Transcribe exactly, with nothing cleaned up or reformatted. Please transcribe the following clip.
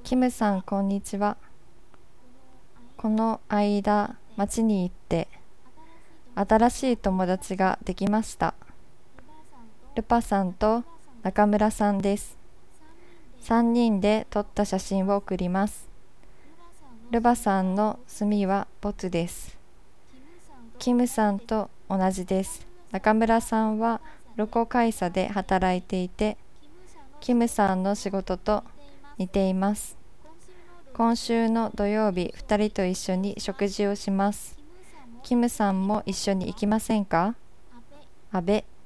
キムさん、こんにちは。この間、町に行って、新しい友達ができました。ルパさんと中村さんです。さんにんで撮った写真を送ります。ルバさんの住みはボツです。キムさんと同じです。中村さんはロコ会社で働いていて、キムさんの仕事と似ています。今週の土曜日、ふたりと一緒に食事をします。キムさんも一緒に行きませんか？阿部